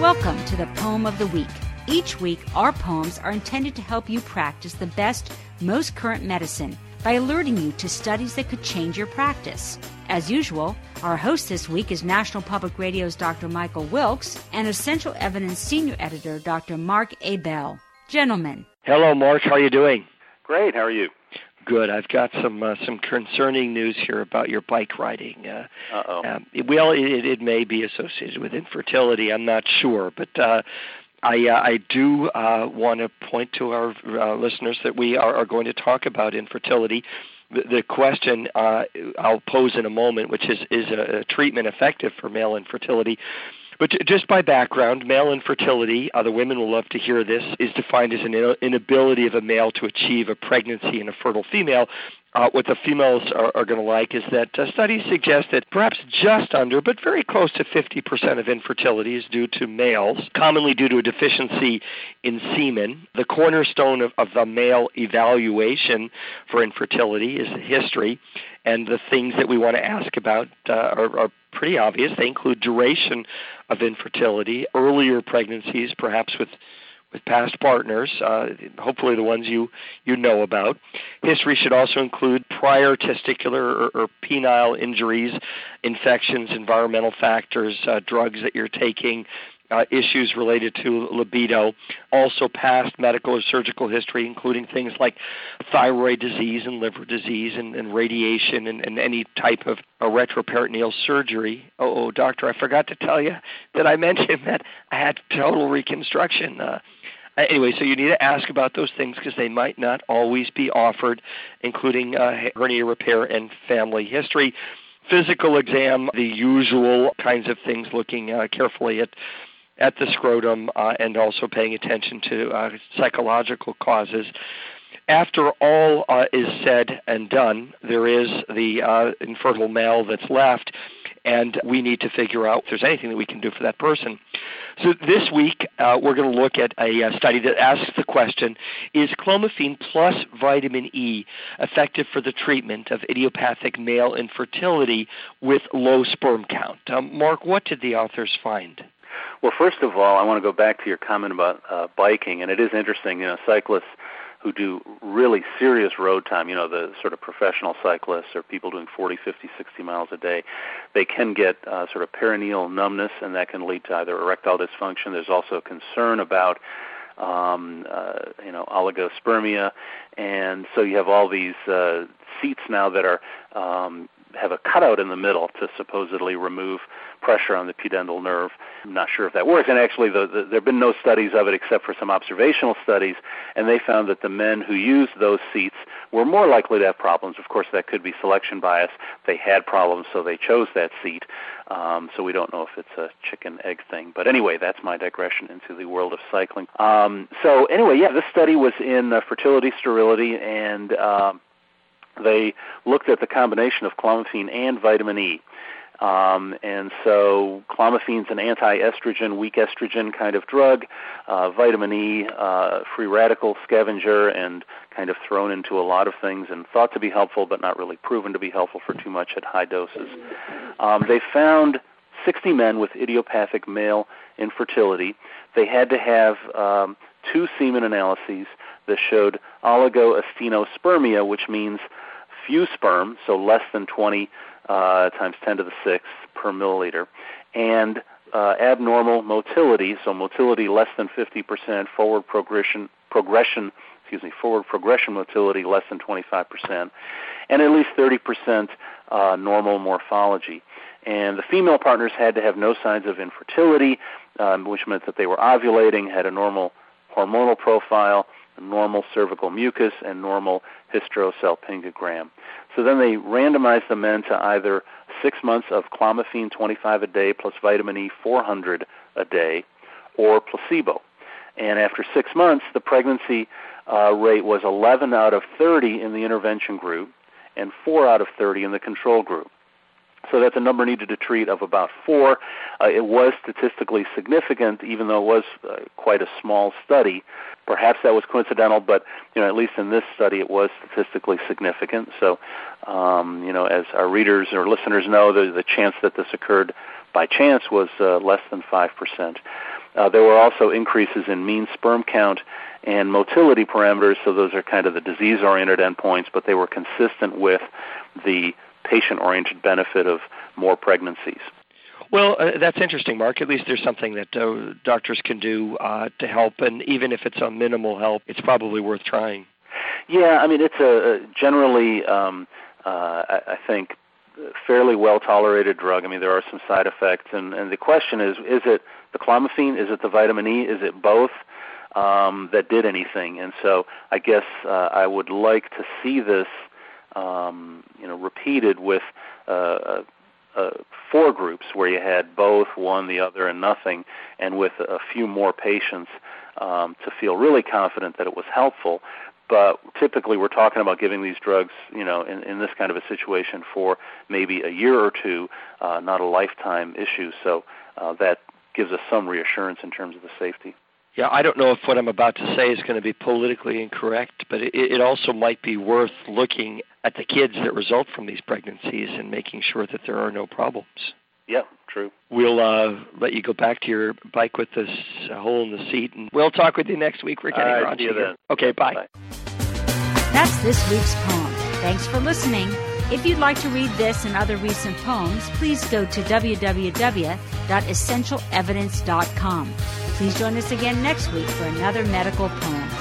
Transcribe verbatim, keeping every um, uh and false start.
Welcome to the Poem of the Week. Each week, our poems are intended to help you practice the best, most current medicine by alerting you to studies that could change your practice. As usual, our host this week is National Public Radio's Doctor Michael Wilkes and Essential Evidence Senior Editor Doctor Mark Abell. Gentlemen. Hello, Mark. How are you doing? Great. How are you? Good. I've got some uh, some concerning news here about your bike riding. Uh, Uh-oh. Um, well, it, it may be associated with infertility. I'm not sure, but uh, I uh, I do uh, want to point to our uh, listeners that we are, are going to talk about infertility. The, the question uh, I'll pose in a moment, which is is a, a treatment effective for male infertility? But just by background, male infertility, uh, the women will love to hear this, is defined as an inability of a male to achieve a pregnancy in a fertile female. Uh, what the females are, are going to like is that uh, studies suggest that perhaps just under, but very close to fifty percent of infertility is due to males, commonly due to a deficiency in semen. The cornerstone of, of the male evaluation for infertility is the history, and the things that we want to ask about uh, are, are pretty obvious. They include duration of infertility, earlier pregnancies, perhaps with with past partners, uh, hopefully the ones you, you know about. History should also include prior testicular or, or penile injuries, infections, environmental factors, uh, drugs that you're taking, uh, issues related to libido, also past medical or surgical history, including things like thyroid disease and liver disease and, and radiation and, and any type of a retroperitoneal surgery. Oh, oh, doctor, I forgot to tell you that I mentioned that I had total reconstruction. Uh, Anyway, so you need to ask about those things because they might not always be offered, including uh, hernia repair and family history. Physical exam, the usual kinds of things, looking uh, carefully at at the scrotum uh, and also paying attention to uh, psychological causes. After all uh, is said and done, there is the uh, infertile male that's left, and we need to figure out if there's anything that we can do for that person. So this week, uh, we're going to look at a uh, study that asks the question, is clomiphene plus vitamin E effective for the treatment of idiopathic male infertility with low sperm count? Um, Mark, what did the authors find? Well, first of all, I want to go back to your comment about uh, biking, and it is interesting, you know, cyclists who do really serious road time, you know, the sort of professional cyclists or people doing forty, fifty, sixty miles a day, they can get uh, sort of perineal numbness, and that can lead to either erectile dysfunction. There's also concern about, um, uh, you know, oligospermia, and so you have all these uh, seats now that are um, have a cutout in the middle to supposedly remove pressure on the pudendal nerve. I'm not sure if that works, and actually the, the, there have been no studies of it except for some observational studies, and they found that the men who used those seats were more likely to have problems. Of course, that could be selection bias. They had problems, so they chose that seat, um, so we don't know if it's a chicken-egg thing. But anyway, that's my digression into the world of cycling. Um, so anyway, yeah, this study was in uh, fertility, sterility, and um, they looked at the combination of clomiphene and vitamin E. Um, and so clomiphene's an anti-estrogen, weak estrogen kind of drug. Uh, vitamin E, uh, free radical scavenger, and kind of thrown into a lot of things and thought to be helpful, but not really proven to be helpful for too much at high doses. Um, they found sixty men with idiopathic male infertility. They had to have um, two semen analyses that showed oligoastenospermia, which means few sperm, so less than twenty uh, times ten to the sixth per milliliter, and uh, abnormal motility, so motility less than fifty percent, forward progression, progression, excuse me, forward progression motility less than twenty-five percent, and at least thirty percent uh, normal morphology. And the female partners had to have no signs of infertility, um, which meant that they were ovulating, had a normal hormonal profile, normal cervical mucus, and normal hysterosalpingogram. So then they randomized the men to either six months of clomiphene twenty-five a day plus vitamin E four hundred a day, or placebo. And after six months, the pregnancy uh, rate was eleven out of thirty in the intervention group and four out of thirty in the control group. So that's a number needed to treat of about four. Uh, it was statistically significant, even though it was uh, quite a small study. Perhaps that was coincidental, but you know, at least in this study, it was statistically significant. So, um, you know, as our readers or listeners know, the, the chance that this occurred by chance was uh, less than five percent. Uh, there were also increases in mean sperm count and motility parameters, so those are kind of the disease-oriented endpoints, but they were consistent with the patient-oriented benefit of more pregnancies. Well, uh, that's interesting, Mark. At least there's something that uh, doctors can do uh, to help, and even if it's a minimal help, it's probably worth trying. Yeah, I mean, it's a, a generally, um, uh, I, I think, fairly well-tolerated drug. I mean, there are some side effects, and, and the question is, is it the clomiphene, is it the vitamin E, is it both um, that did anything? And so I guess uh, I would like to see this, um, you know, repeated with uh, uh, four groups where you had both, one, the other, and nothing, and with a few more patients um, to feel really confident that it was helpful. But typically we're talking about giving these drugs, you know, in, in this kind of a situation for maybe a year or two, uh, not a lifetime issue. So uh, that gives us some reassurance in terms of the safety. Yeah, I don't know if what I'm about to say is going to be politically incorrect, but it, it also might be worth looking at the kids that result from these pregnancies and making sure that there are no problems. Yeah, true. We'll uh, let you go back to your bike with this uh, hole in the seat, and we'll talk with you next week. We're getting All right, around see you here. then. Okay, bye. Bye. That's this week's poem. Thanks for listening. If you'd like to read this and other recent poems, please go to w w w dot essential evidence dot com. Please join us again next week for another medical poem.